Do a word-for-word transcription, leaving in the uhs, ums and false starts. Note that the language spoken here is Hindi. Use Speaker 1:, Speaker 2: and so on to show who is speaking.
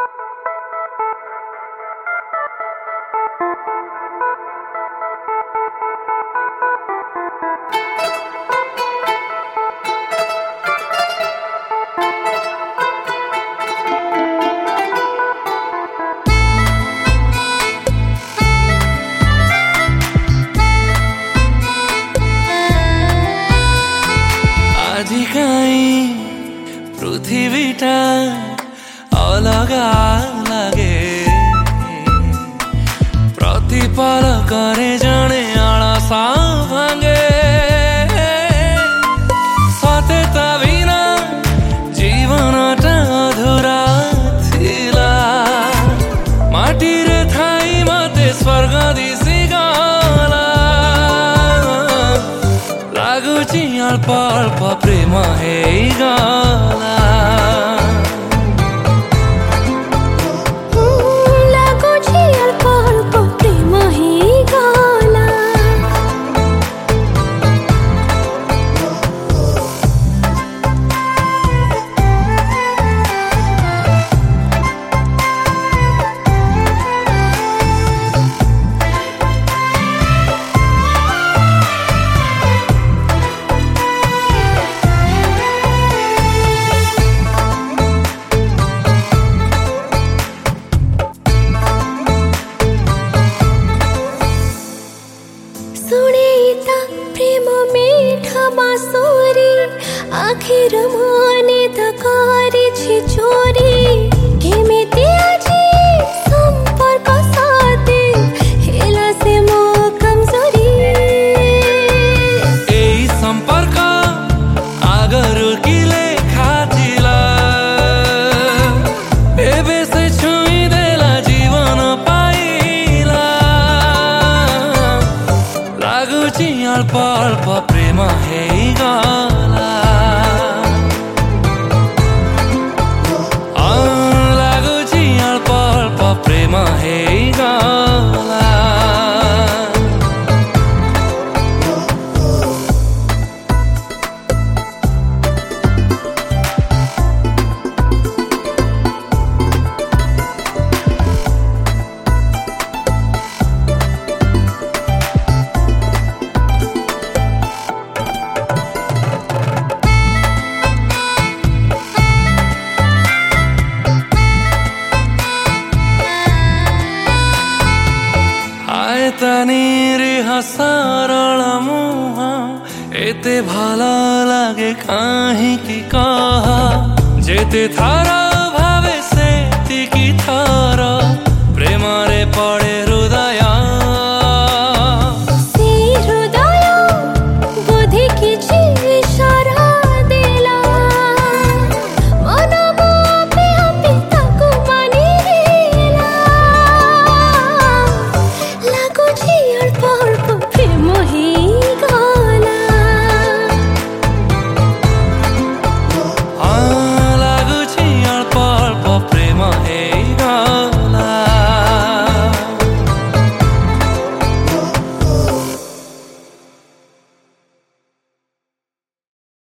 Speaker 1: পৃথিবীটা অলগা লাগে ପ୍ରତିପଲକରେ ଜଣେ ଅଳସ ଭାଙ୍ଗେ ସତେ ତା ବିନା ଜୀବନଟା ଅଧୁରା ଥିଲା ମାଟିରେ ଥାଇ ମତେ ସ୍ୱର୍ଗ ଦିଶିଗଲା ଲାଗୁଛି ଅଳ୍ପ ଅଳ୍ପ ପ୍ରେମ ହେଇଗଲା प्रेम मीठा बांसुरी आखिर माने तकारी चोरी केमिति आजी संपर्क साथे हेला से मो कमजोरी एई संपर्क आगरु किले खातिला एबे से छुई देला जीवन पाइला लाଗୁଛି ଅଳ୍ପ ଅଳ୍ପ ପ୍ରେମ ହେଇଗଲା ଲାଗୁଛି ଅଳ୍ପ ଅଳ୍ପ ପ୍ରେମ ହେଇଗଲା तनीरी हसारल मुहा एते भला लागे काहे की कहा जेते थारा